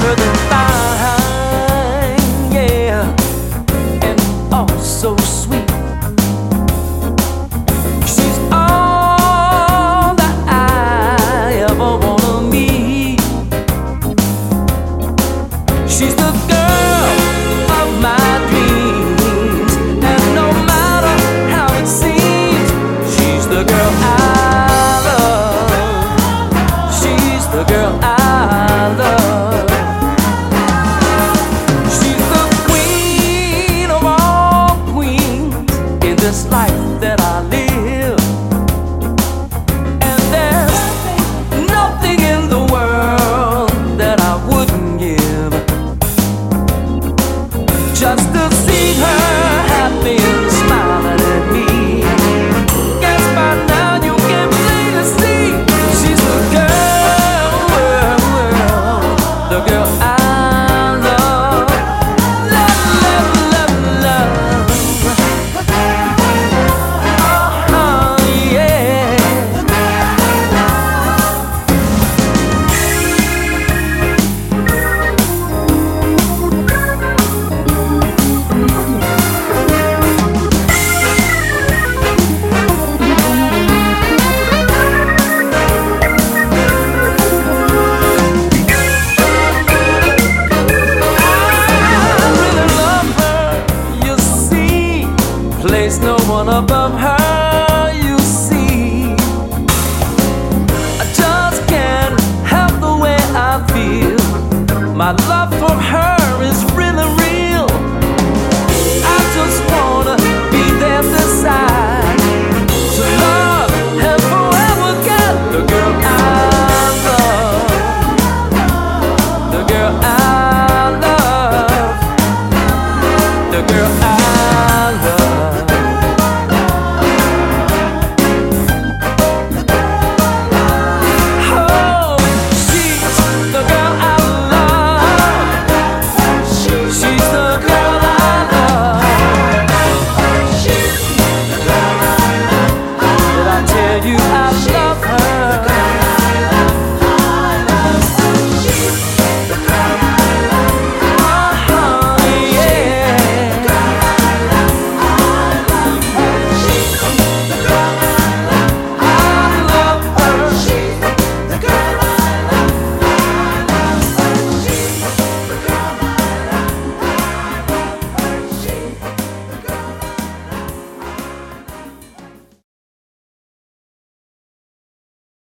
her the fine, yeah, and oh so sweet. She's all that I ever wanna meet. She's the girl of my dreams, and no matter how it seems, she's the girl I love. She's the girl I love. She's the queen of all queens in this life that I live. And there's nothing in the world that I wouldn't give just to see her happy and smiling at me. Guess by now you can plainly see she's the girl, the girl I love, love, love, love, love. Oh, yeah. Place no one above her, you see. I just can't help the way I feel. My love for her